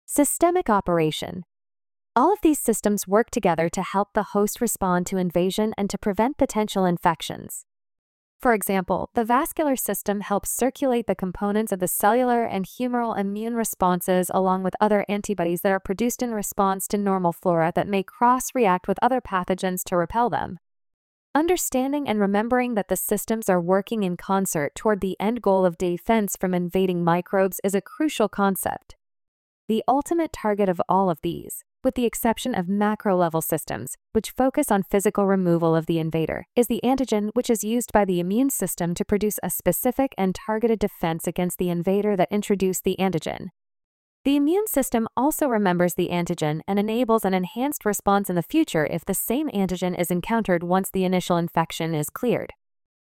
Systemic operation. All of these systems work together to help the host respond to invasion and to prevent potential infections. For example, the vascular system helps circulate the components of the cellular and humoral immune responses along with other antibodies that are produced in response to normal flora that may cross-react with other pathogens to repel them. Understanding and remembering that the systems are working in concert toward the end goal of defense from invading microbes is a crucial concept. The ultimate target of all of these, with the exception of macro-level systems, which focus on physical removal of the invader, is the antigen, which is used by the immune system to produce a specific and targeted defense against the invader that introduced the antigen. The immune system also remembers the antigen and enables an enhanced response in the future if the same antigen is encountered once the initial infection is cleared.